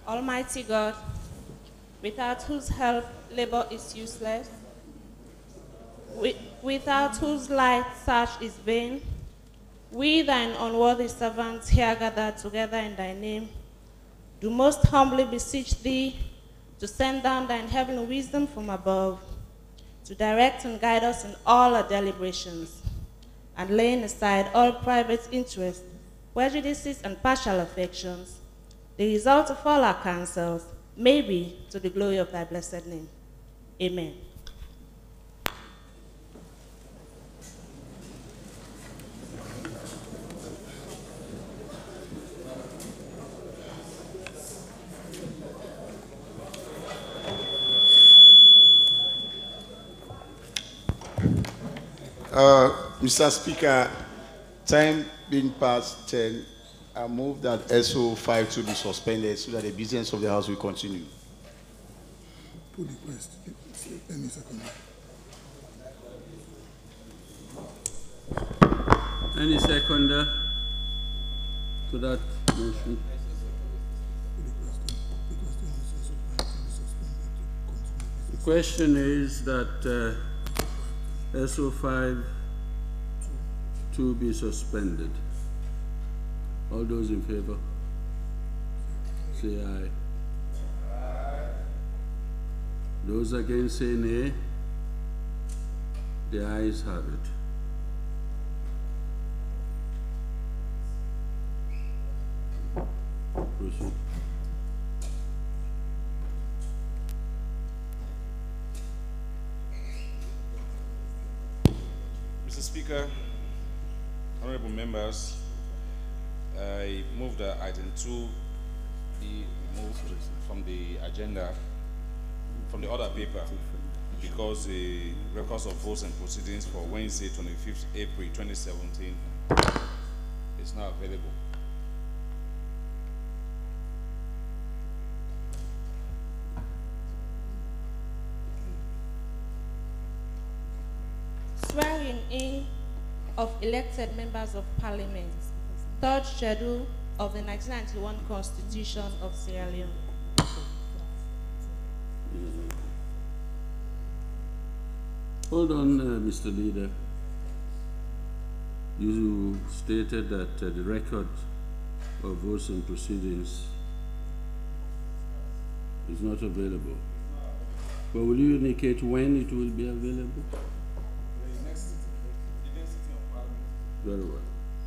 Almighty God, without whose help labor is useless, without whose light search is vain, we, thine unworthy servants, here gathered together in thy name, do most humbly beseech thee to send down thine heavenly wisdom from above, to direct and guide us in all our deliberations, and laying aside all private interests, prejudices, and partial affections, the result of all our counsels may be to the glory of thy blessed name. Amen. Mr. Speaker, time being past 10, I move that SO5 to be suspended so that the business of the House will continue. Put the request. Any second. Any seconder to that motion? The question is that SO5 to be suspended. All those in favor? Say aye. Those against say nay. The ayes have it. Proceed. Mr. Speaker, honorable members, I move that item 2 be removed from the agenda, from the order paper, because the records of votes and proceedings for Wednesday, 25th April 2017 is now available. Swearing in of elected members of Parliament, third schedule of the 1991 Constitution of Sierra Leone. Hold on, Mr. Leader. You stated that the record of votes and proceedings is not available. But will you indicate when it will be available? The next sitting of Parliament. Very well.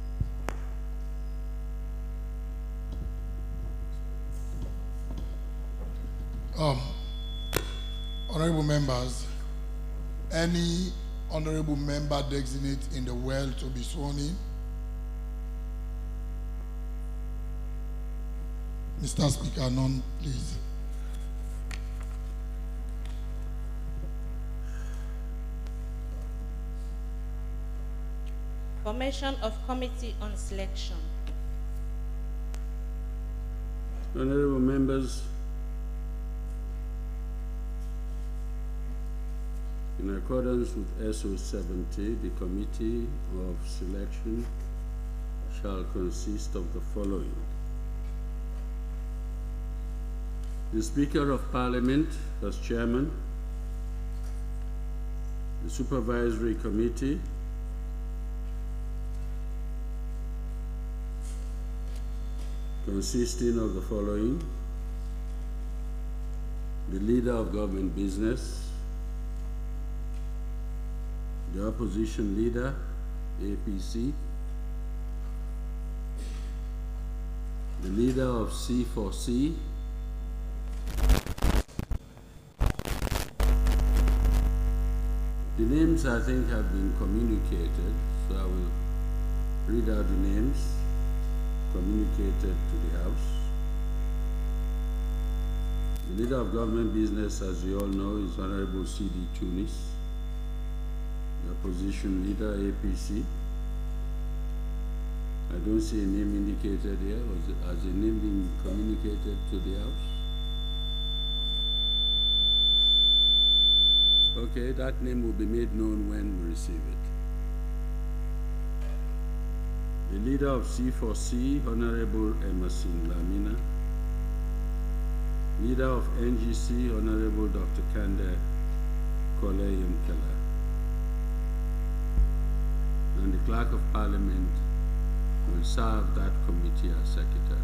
Honorable members, any honorable member designate in the world to be sworn in? Mr. Speaker, none, please. Formation of Committee on Selection. Honorable members, in accordance with SO 70, the Committee of Selection shall consist of the following: the Speaker of Parliament as Chairman, the Supervisory Committee, consisting of the following: the Leader of Government Business, the Opposition Leader, APC, the Leader of C4C, the names I think have been communicated, so I will read out the names communicated to the House. The Leader of Government Business, as you all know, is Honorable C.D. Tunis. The Opposition Leader, APC. I don't see a name indicated here. Has a name been communicated to the House? Okay, that name will be made known when we receive it. The Leader of C4C, Honorable Emerson Lamina. Leader of NGC, Honorable Dr. Kande Kole Yemkela. And the Clerk of Parliament will serve that committee as Secretary.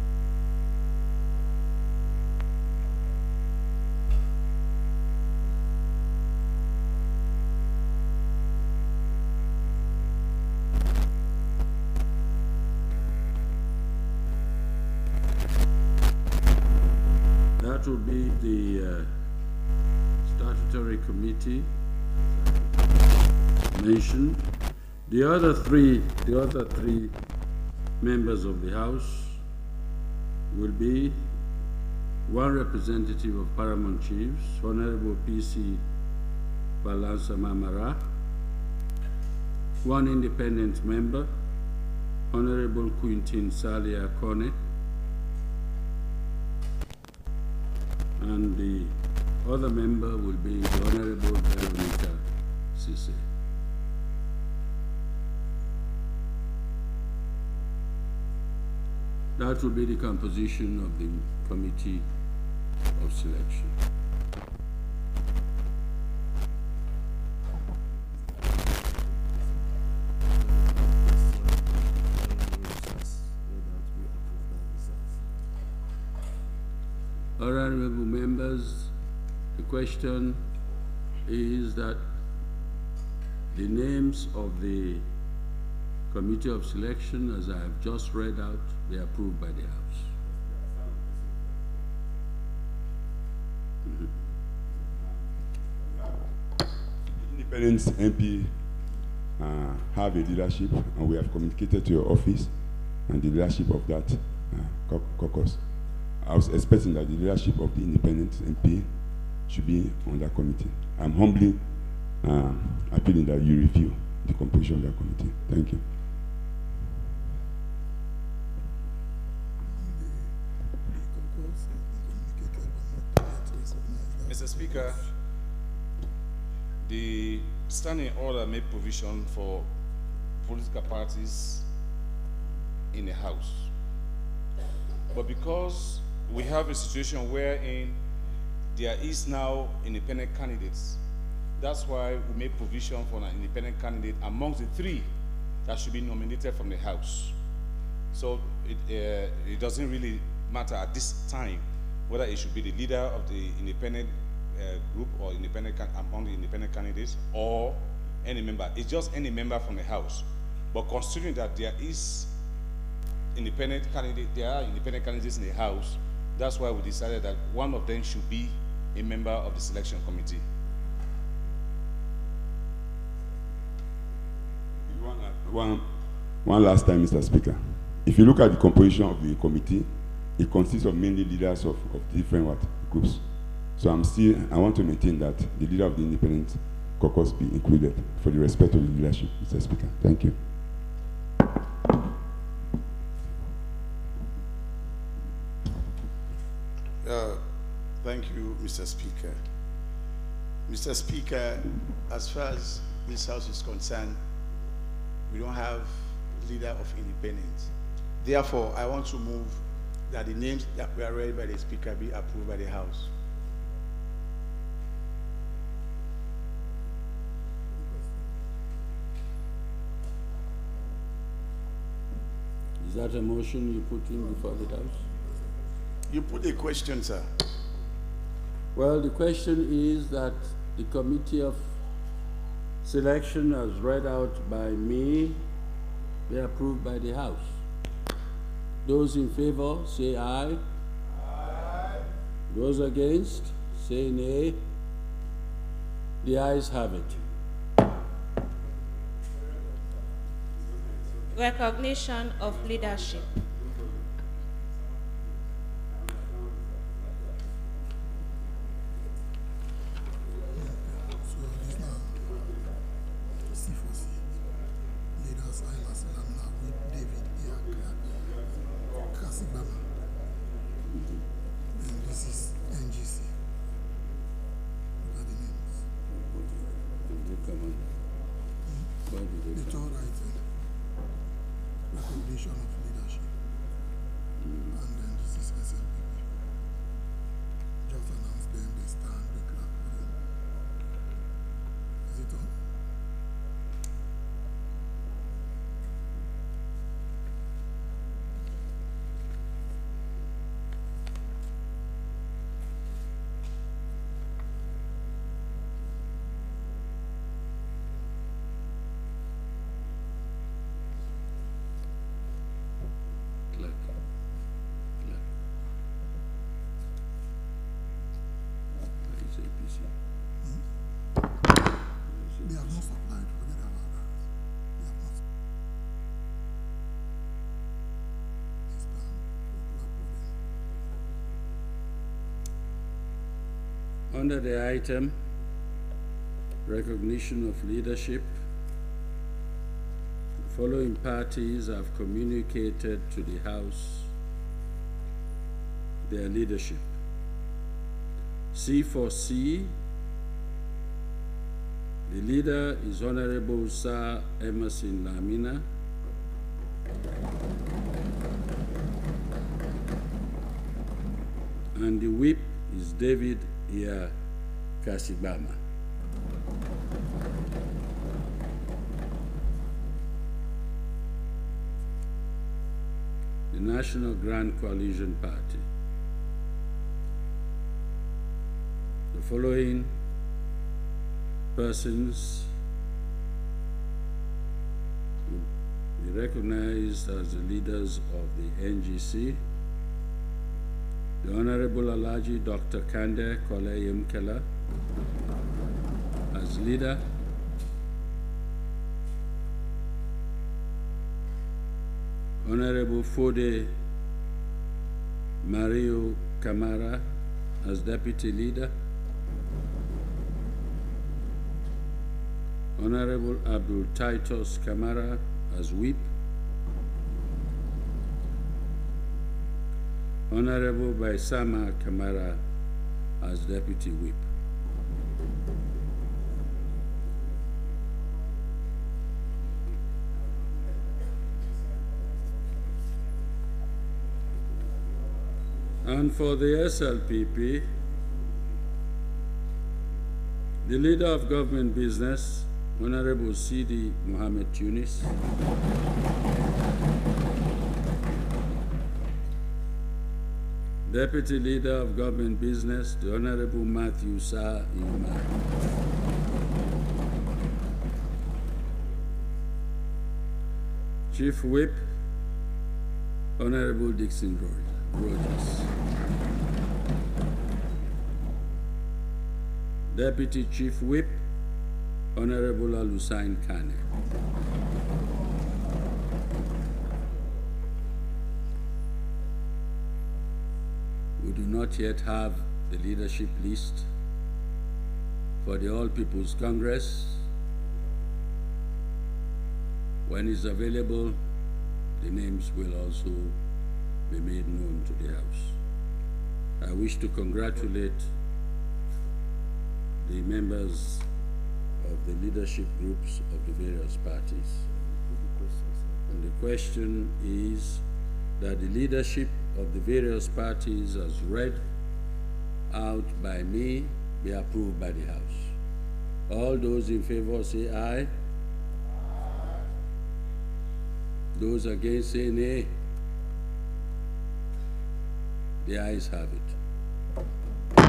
That will be the statutory committee mentioned. The other three members of the House will be one representative of Paramount Chiefs, Honorable PC Balansa Mamara, one independent member, Honorable Quintin Salia Kone, and the other member will be the Honorable Veronica Sise. That will be the composition of the Committee of Selection. Honorable members, the question is that the names of the Committee of Selection, as I have just read out, they are approved by the House. Independent MP have a leadership, and we have communicated to your office and the leadership of that caucus. I was expecting that the leadership of the independent MP should be on that committee. I'm humbly appealing that you review the composition of that committee. Thank you. Mr. Speaker, the standing order made provision for political parties in the House. But because we have a situation wherein there is now independent candidates, that's why we made provision for an independent candidate amongst the three that should be nominated from the House. So it doesn't really matter at this time whether it should be the leader of the independent group or among the independent candidates or any member. It's just any member from the House. But considering that there are independent candidates in the House, that's why we decided that one of them should be a member of the selection committee. One last time, Mr. Speaker. If you look at the composition of the committee, it consists of mainly leaders of different groups. So I want to maintain that the leader of the independent caucus be included for the respect of the leadership, Mr. Speaker. Thank you. Thank you, Mr. Speaker. Mr. Speaker, as far as this House is concerned, we don't have leader of independence. Therefore, I want to move that the names that were read by the Speaker be approved by the House. Is that a motion you put in before the House? You put a question, sir. Well, the question is that the Committee of Selection, as read out by me, be approved by the House. Those in favor, say aye. Aye. Those against, say nay. The ayes have it. Recognition of leadership. The third item, recognition of leadership. Under the item, recognition of leadership, the following parties have communicated to the House their leadership. C4C, the leader is Honorable Sir Emerson Lamina. And the whip is David Iya Kasibama. The National Grand Coalition Party. The following persons will be recognized as the leaders of the NGC. The Honorable Alhaji Dr. Kande Kole Yemkela as leader. Honorable Fode Mario Kamara as deputy leader. Honorable Abdul Titus Kamara as whip. Honorable Baisama Kamara as deputy whip. And for the SLPP, the leader of government business, Honorable Sidi Mohammed Tunis. Deputy Leader of Government Business, the Honorable Matthew Sa Iman. Chief Whip, Honorable Dixon Rogers. Deputy Chief Whip, Honorable Alusain Kane. We do not yet have the leadership list for the All People's Congress. When it's available, the names will also be made known to the House. I wish to congratulate the members of the leadership groups of the various parties. And the question is that the leadership of the various parties as read out by me be approved by the House. All those in favor say aye. Those against say nay. The ayes have it.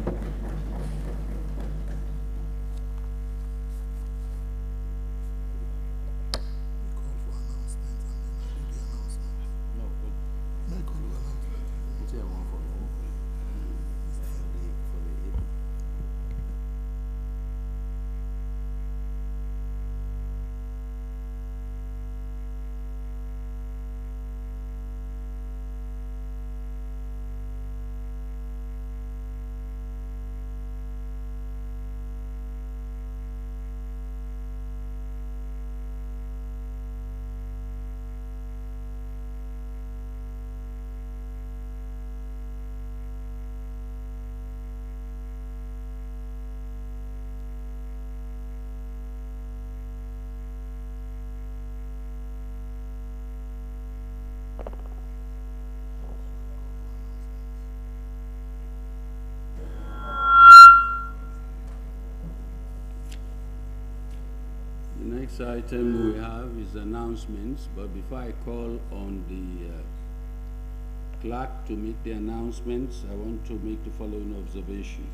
The next item we have is announcements, but before I call on the clerk to make the announcements, I want to make the following observation.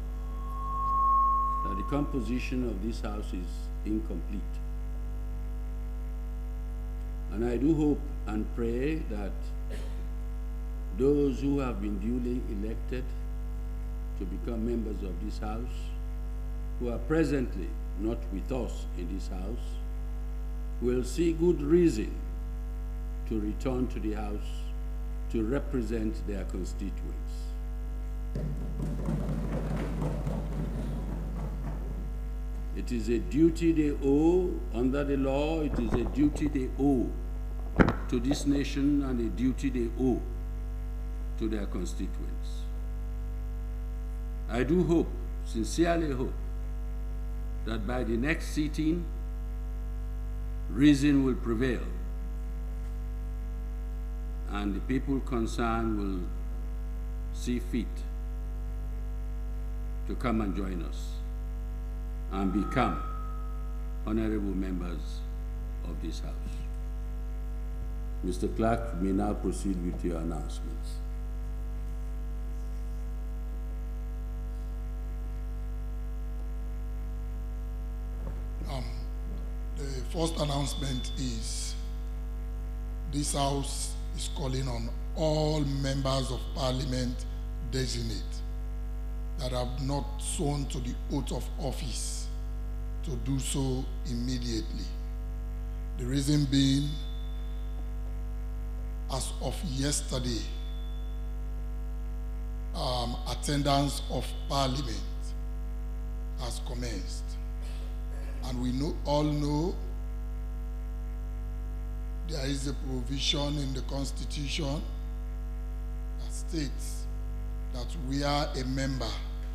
That the composition of this House is incomplete. And I do hope and pray that those who have been duly elected to become members of this House, who are presently not with us in this House, will see good reason to return to the House to represent their constituents. It is a duty they owe under the law. It is a duty they owe to this nation and a duty they owe to their constituents. I do hope, sincerely hope, that by the next sitting, reason will prevail and the people concerned will see fit to come and join us and become honorable members of this House. Mr. Clerk, you may now proceed with your announcements. The first announcement is this House is calling on all members of Parliament designate that have not sworn to the oath of office to do so immediately. The reason being, as of yesterday, attendance of Parliament has commenced. And we all know there is a provision in the Constitution that states that where a member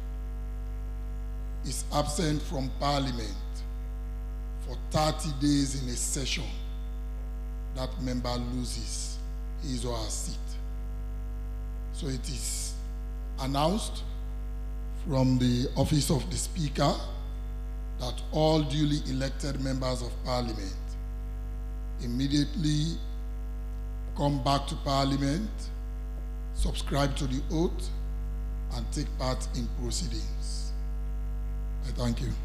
is absent from Parliament for 30 days in a session, that member loses his or her seat. So it is announced from the office of the Speaker that all duly elected members of Parliament immediately come back to Parliament, subscribe to the oath, and take part in proceedings. I thank you.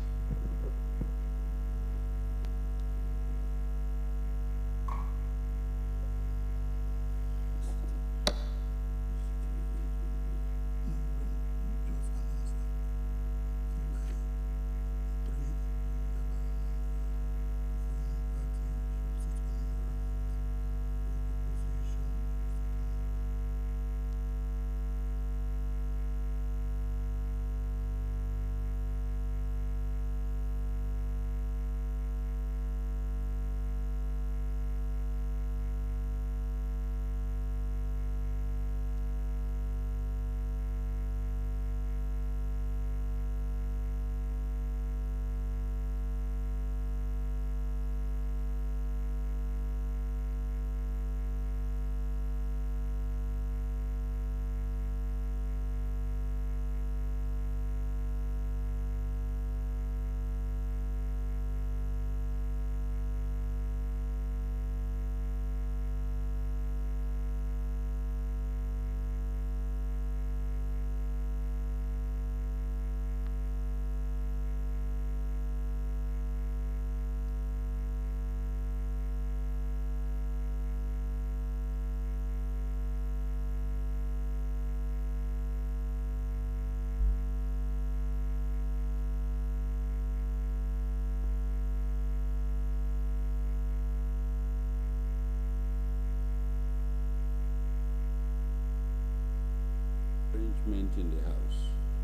In the House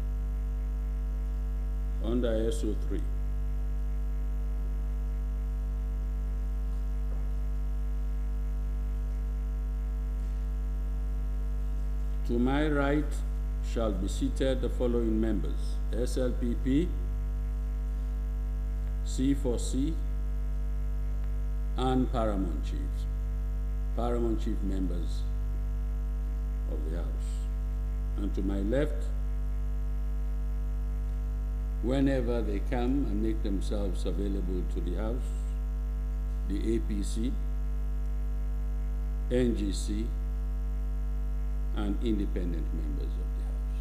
under SO3. To my right shall be seated the following members: SLPP, C4C, and Paramount Chiefs, Paramount Chief members of the House. And to my left, whenever they come and make themselves available to the House, the APC, NGC, and independent members of the House.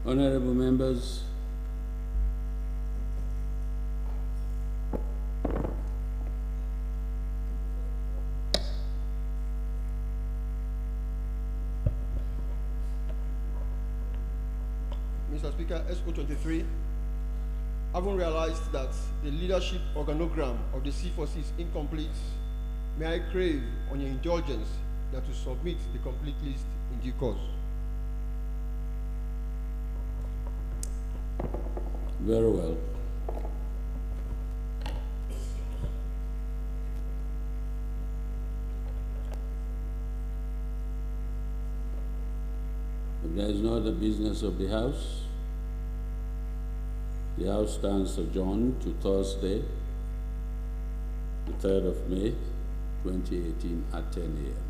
Honorable members, Mr. Speaker, SO23, having realized that the leadership organogram of the C4C is incomplete, may I crave on your indulgence that to submit the complete list in due course. very well. If there is no other business of the House, the House stands adjourned to Thursday, the 3rd of May, 2018 at 10 a.m.